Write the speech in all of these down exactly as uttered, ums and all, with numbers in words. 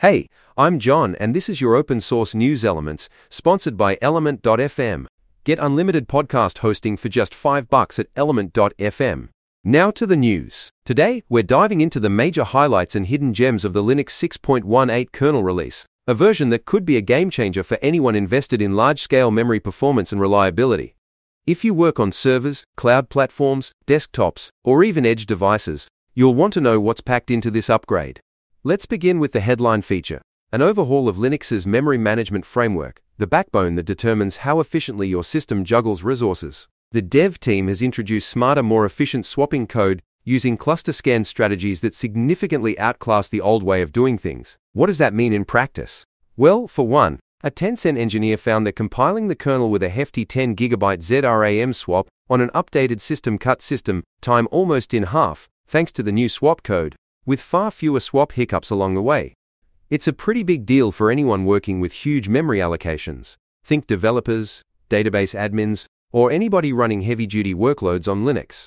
Hey, I'm John and this is your open source news elements, sponsored by Element dot f m. Get unlimited podcast hosting for just five bucks at Element dot f m. Now to the news. Today, we're diving into the major highlights and hidden gems of the Linux six point eighteen kernel release, a version that could be a game changer for anyone invested in large-scale memory performance and reliability. If you work on servers, cloud platforms, desktops, or even edge devices, you'll want to know what's packed into this upgrade. Let's begin with the headline feature, an overhaul of Linux's memory management framework, the backbone that determines how efficiently your system juggles resources. The dev team has introduced smarter, more efficient swapping code using cluster scan strategies that significantly outclass the old way of doing things. What does that mean in practice? Well, for one, a Tencent engineer found that compiling the kernel with a hefty ten gigabyte Z RAM swap on an updated system cut system time almost in half, thanks to the new swap code, with far fewer swap hiccups along the way. It's a pretty big deal for anyone working with huge memory allocations. Think developers, database admins, or anybody running heavy-duty workloads on Linux.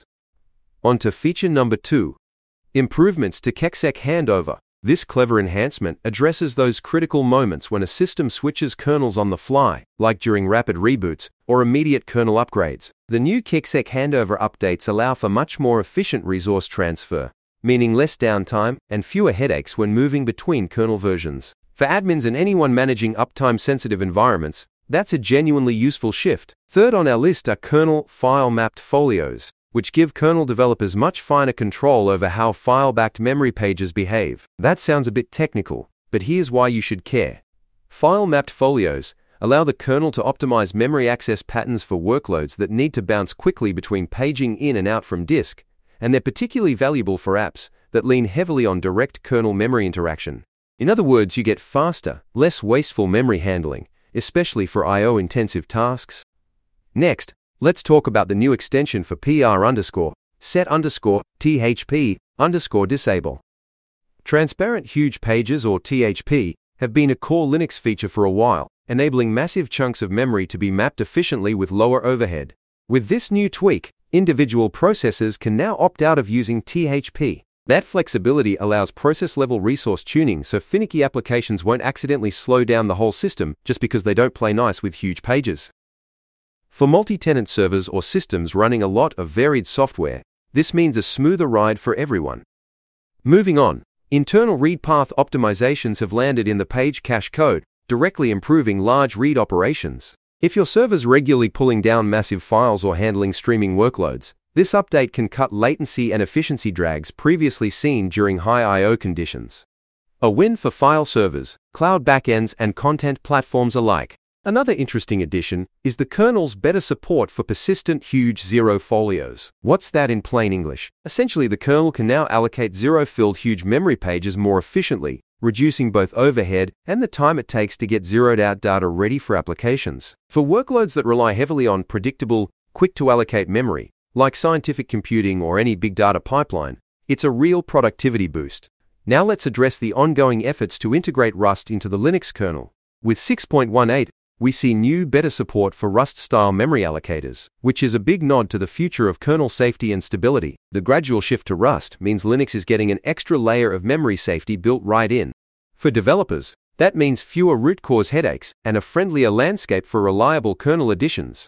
On to feature number two. Improvements to Kexec handover. This clever enhancement addresses those critical moments when a system switches kernels on the fly, like during rapid reboots or immediate kernel upgrades. The new Kexec handover updates allow for much more efficient resource transfer, meaning less downtime and fewer headaches when moving between kernel versions. For admins and anyone managing uptime-sensitive environments, that's a genuinely useful shift. Third on our list are kernel file-mapped folios, which give kernel developers much finer control over how file-backed memory pages behave. That sounds a bit technical, but here's why you should care. File-mapped folios allow the kernel to optimize memory access patterns for workloads that need to bounce quickly between paging in and out from disk, and they're particularly valuable for apps that lean heavily on direct kernel memory interaction. In other words, you get faster, less wasteful memory handling, especially for I O-intensive tasks. Next, let's talk about the new extension for P R underscore, set underscore, T H P, underscore disable. Transparent huge pages, or T H P, have been a core Linux feature for a while, enabling massive chunks of memory to be mapped efficiently with lower overhead. With this new tweak, individual processors can now opt out of using T H P. That flexibility allows process-level resource tuning so finicky applications won't accidentally slow down the whole system just because they don't play nice with huge pages. For multi-tenant servers or systems running a lot of varied software, this means a smoother ride for everyone. Moving on, internal read path optimizations have landed in the page cache code, directly improving large read operations. If your server's regularly pulling down massive files or handling streaming workloads, this update can cut latency and efficiency drags previously seen during high I O conditions. A win for file servers, cloud backends, and content platforms alike. Another interesting addition is the kernel's better support for persistent huge zero folios. What's that in plain English? Essentially, the kernel can now allocate zero-filled huge memory pages more efficiently, reducing both overhead and the time it takes to get zeroed-out data ready for applications. For workloads that rely heavily on predictable, quick-to-allocate memory, like scientific computing or any big data pipeline, it's a real productivity boost. Now let's address the ongoing efforts to integrate Rust into the Linux kernel. With six point eighteen, we see new, better support for Rust-style memory allocators, which is a big nod to the future of kernel safety and stability. The gradual shift to Rust means Linux is getting an extra layer of memory safety built right in. For developers, that means fewer root cause headaches and a friendlier landscape for reliable kernel additions.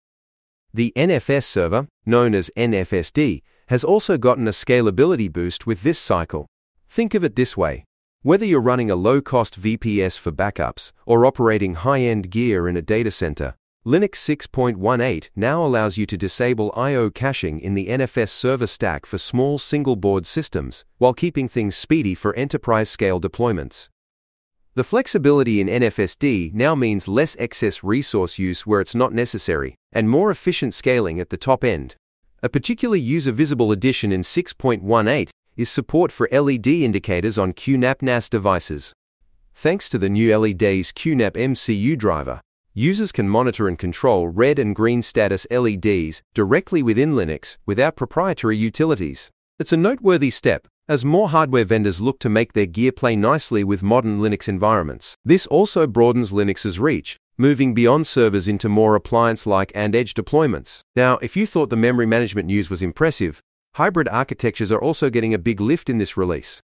The N F S server, known as N F S D, has also gotten a scalability boost with this cycle. Think of it this way. Whether you're running a low-cost V P S for backups or operating high-end gear in a data center, Linux six point eighteen now allows you to disable I O caching in the N F S server stack for small single-board systems, while keeping things speedy for enterprise-scale deployments. The flexibility in N F S D now means less excess resource use where it's not necessary, and more efficient scaling at the top end. A particularly user-visible addition in six point eighteen is support for L E D indicators on Q NAP N A S devices. Thanks to the new L E Ds Q NAP M C U driver, users can monitor and control red and green status L E Ds directly within Linux without proprietary utilities. It's a noteworthy step, as more hardware vendors look to make their gear play nicely with modern Linux environments. This also broadens Linux's reach, moving beyond servers into more appliance-like and edge deployments. Now, if you thought the memory management news was impressive, hybrid architectures are also getting a big lift in this release.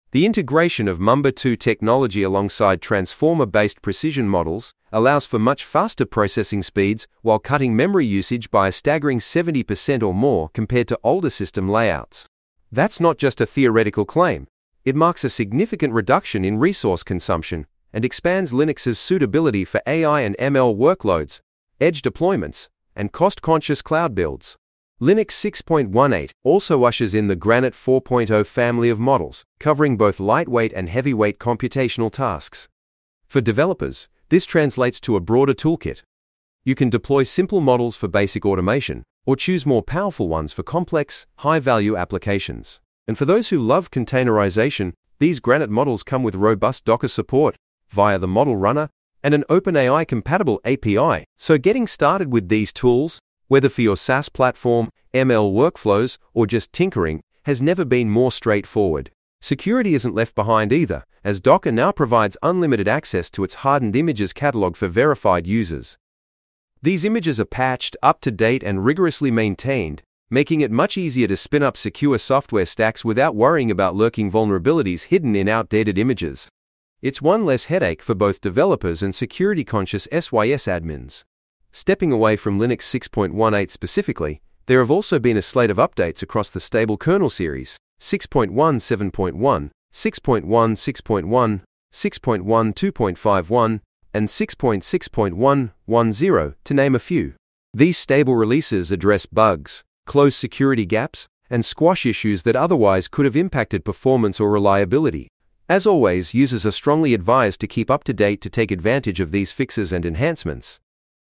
The integration of Mumba two technology alongside transformer-based precision models allows for much faster processing speeds while cutting memory usage by a staggering seventy percent or more compared to older system layouts. That's not just a theoretical claim. It marks a significant reduction in resource consumption and expands Linux's suitability for A I and M L workloads, edge deployments, and cost-conscious cloud builds. Linux six point eighteen also ushers in the Granite four point oh family of models, covering both lightweight and heavyweight computational tasks. For developers, this translates to a broader toolkit. You can deploy simple models for basic automation, or choose more powerful ones for complex, high-value applications. And for those who love containerization, these Granite models come with robust Docker support via the Model Runner and an OpenAI-compatible A P I. So getting started with these tools, whether for your SaaS platform, M L workflows, or just tinkering, has never been more straightforward. Security isn't left behind either, as Docker now provides unlimited access to its hardened images catalog for verified users. These images are patched, up-to-date, and rigorously maintained, making it much easier to spin up secure software stacks without worrying about lurking vulnerabilities hidden in outdated images. It's one less headache for both developers and security-conscious S Y S admins. Stepping away from Linux six point eighteen specifically, there have also been a slate of updates across the stable kernel series: six point one seven point one, six point one six point one, six point one two point five one, and six point six point one one zero, to name a few. These stable releases address bugs, close security gaps, and squash issues that otherwise could have impacted performance or reliability. As always, users are strongly advised to keep up to date to take advantage of these fixes and enhancements.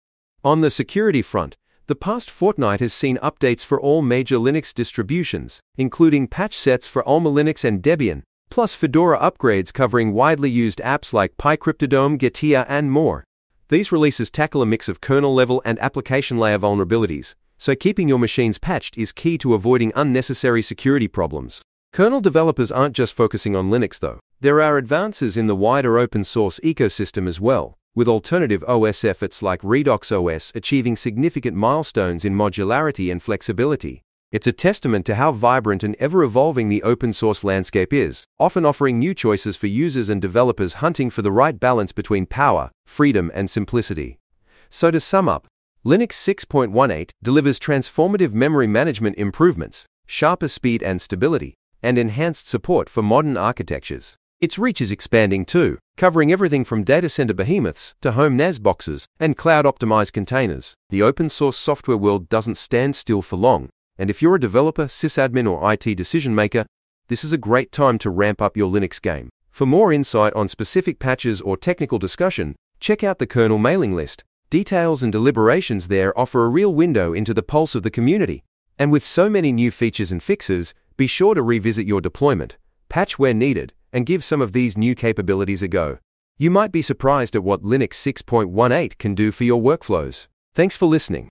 On the security front, the past fortnight has seen updates for all major Linux distributions, including patch sets for Alma Linux and Debian, plus Fedora upgrades covering widely used apps like PyCryptodome, Getea, and more. These releases tackle a mix of kernel-level and application layer vulnerabilities, so keeping your machines patched is key to avoiding unnecessary security problems. Kernel developers aren't just focusing on Linux though. There are advances in the wider open-source ecosystem as well, with alternative O S efforts like RedoxOS achieving significant milestones in modularity and flexibility. It's a testament to how vibrant and ever-evolving the open-source landscape is, often offering new choices for users and developers hunting for the right balance between power, freedom, and simplicity. So to sum up, Linux six point eighteen delivers transformative memory management improvements, sharper speed and stability, and enhanced support for modern architectures. Its reach is expanding too, covering everything from data center behemoths to home N A S boxes and cloud-optimized containers. The open-source software world doesn't stand still for long, and if you're a developer, sysadmin, or I T decision-maker, this is a great time to ramp up your Linux game. For more insight on specific patches or technical discussion, check out the kernel mailing list. Details and deliberations there offer a real window into the pulse of the community. And with so many new features and fixes, be sure to revisit your deployment, patch where needed, and give some of these new capabilities a go. You might be surprised at what Linux six point eighteen can do for your workflows. Thanks for listening.